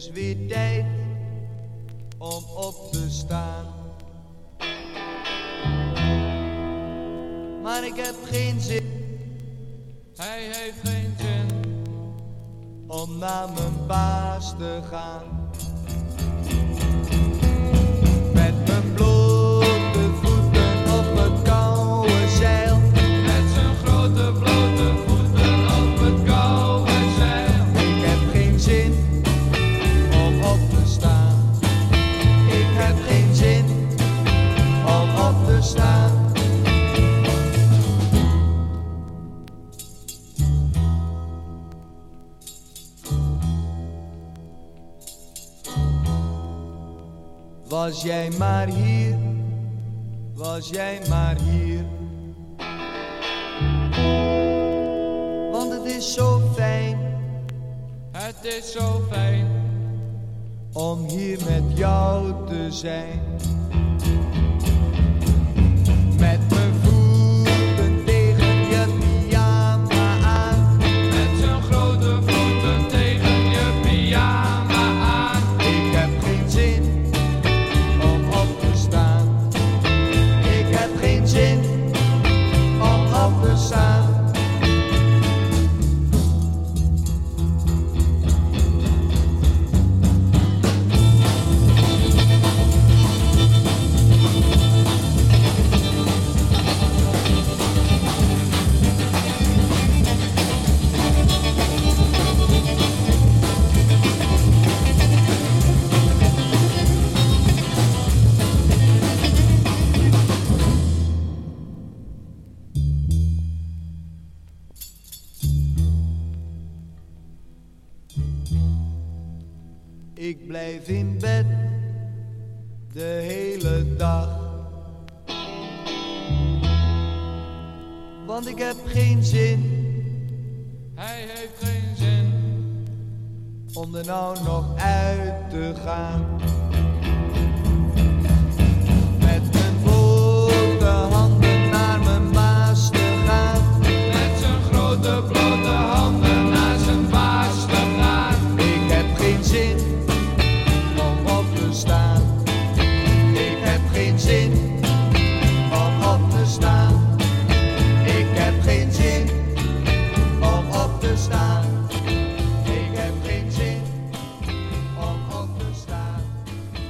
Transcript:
is weer tijd om op te staan. Maar ik heb geen zin, hij heeft geen zin om naar mijn baas te gaan. Met mijn blote voeten op het koude zeil. Met zijn grote blote voeten op het koude zeil. Ik heb geen zin om op te staan. Ik heb geen zin om op te staan. Was jij maar hier, was jij maar hier. Want het is zo fijn, het is zo fijn om hier met jou te zijn. Met mijn voeten tegen je pyjama aan. met zijn grote voeten tegen je pyjama aan. Ik heb geen zin om op te staan. Ik heb geen zin om op te staan. Ik blijf in bed de hele dag, want ik heb geen zin hij heeft geen zin om er nou nog uit te gaan.